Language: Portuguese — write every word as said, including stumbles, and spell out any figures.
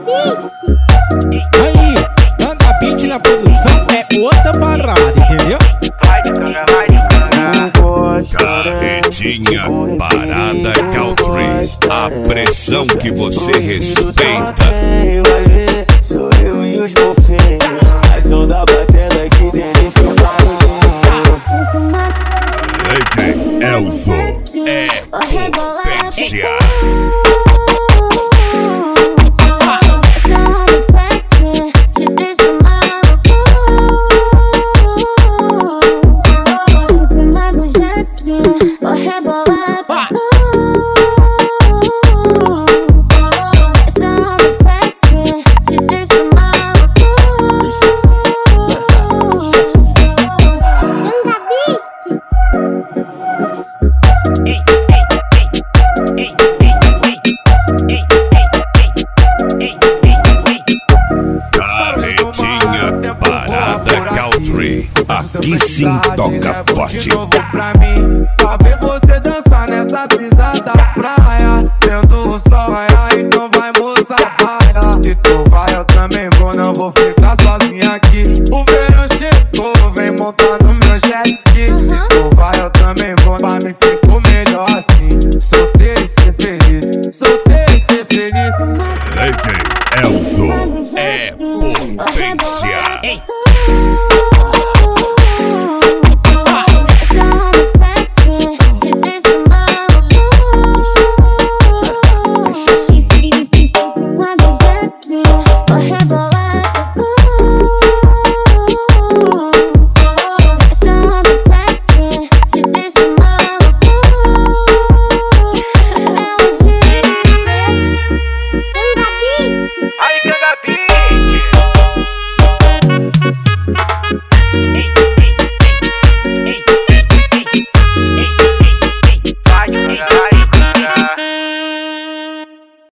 Aí, Tanga Beat na produção é outra parada, entendeu? Carretinha Parada Country, a pressão que você respeita. Sou eu e os golfinhos, a som da batendo aqui dentro do barulho. D J Elzo é potência. Aqui sim toca forte. Pra mim, pra ver você dançar nessa pisada da praia.